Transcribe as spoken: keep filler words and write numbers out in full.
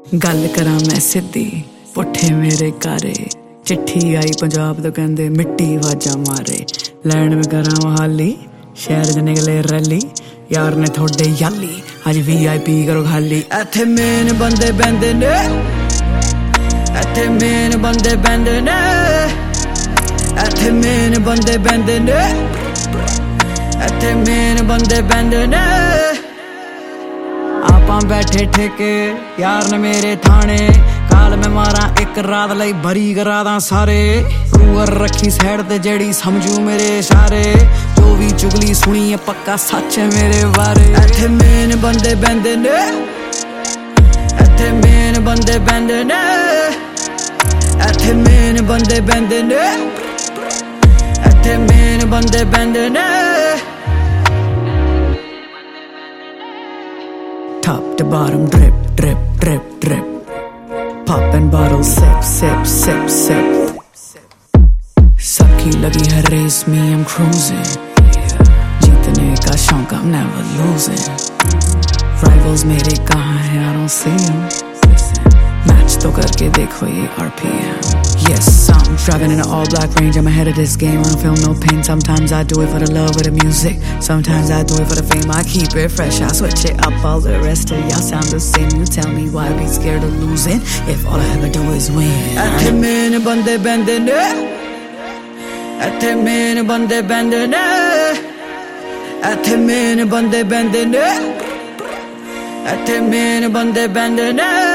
गल करा मैं सिद्धी पुठे मेरे कारे चिट्ठी आई पंजाब तो कहंदे मिट्टी वाजा मारे लैंड में करा मोहाली शहर च निकले रैली यार ने थोड़े याली अज वी आई पी करो खाली इत्थे मेन बंदे बैंदे ने इत्थे मेन बंदे बैंदे ने इत्थे मेन बंदे बैंदे ने इत्थे मेन बंदे बैंदे ने आपां बैठे ठेके यार ने मेरे थाने काल में मारा एक रात लई भरी करा दा सारे रूअर रखी साइड ते जेड़ी समझू मेरे इशारे जो भी चुगली सुनी है पक्का सच है मेरे बारे इत्थे मेन बंदे बैंदे ने इत्थे मेन बंदे बैंदे ने इत्थे मेन बंदे बैंदे ने इत्थे मेन बंदे बैंदे ने top to bottom drip drip drip drip popping bottles sip sip sip sip सबकी लगी है रेस में I'm cruising जीतने का शौक I'm never losing rivals मेरे कहाँ हैं I don't see them match तो करके देखो ये R P M yes I'm driving in an all black range I'm ahead of this game I don't feel no pain sometimes I do it for the love of the music sometimes I do it for the fame I keep it fresh I switch it up all the rest of y'all sound the same you tell me why be scared of losing if all I ever do is win इत्थे मेन बंदे बैंदे ने इत्थे मेन बंदे बैंदे ने इत्थे मेन बंदे बैंदे ने इत्थे मेन बंदे बैंदे ने